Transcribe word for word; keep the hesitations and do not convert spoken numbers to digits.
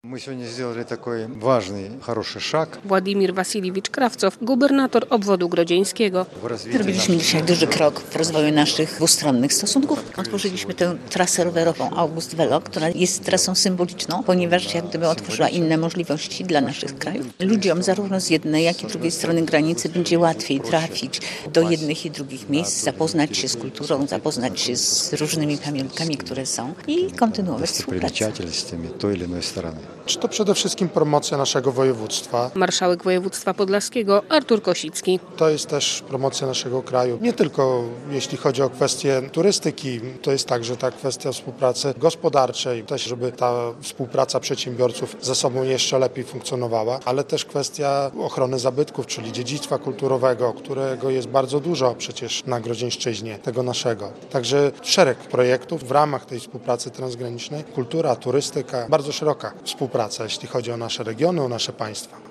Мы сегодня сделали такой важный, хороший шаг Władimir Wasiliewicz Krawcow, gubernator obwodu grodzieńskiego. в развитии Zrobiliśmy нашей dzisiaj duży krok w rozwoju naszych dwustronnych stosunków. Otworzyliśmy tę trasę rowerową August Velo, która jest trasą symboliczną, ponieważ jak gdyby otworzyła inne możliwości dla naszych krajów. Ludziom zarówno z jednej, jak i drugiej strony granicy będzie łatwiej trafić do jednych i drugich miejsc, zapoznać się z kulturą, zapoznać się z różnymi pamiątkami, które są i kontynuować współpracę. достопримечательностями той или иной стороны. Czy to przede wszystkim promocja naszego województwa. Marszałek województwa podlaskiego Artur Kosicki. To jest też promocja naszego kraju. Nie tylko jeśli chodzi o kwestie turystyki, to jest także ta kwestia współpracy gospodarczej, też żeby ta współpraca przedsiębiorców ze sobą jeszcze lepiej funkcjonowała, ale też kwestia ochrony zabytków, czyli dziedzictwa kulturowego, którego jest bardzo dużo przecież na Grodzieńszczyźnie, tego naszego. Także szereg projektów w ramach tej współpracy transgranicznej, kultura, turystyka, bardzo szeroka współpraca, jeśli chodzi o nasze regiony, o nasze państwa.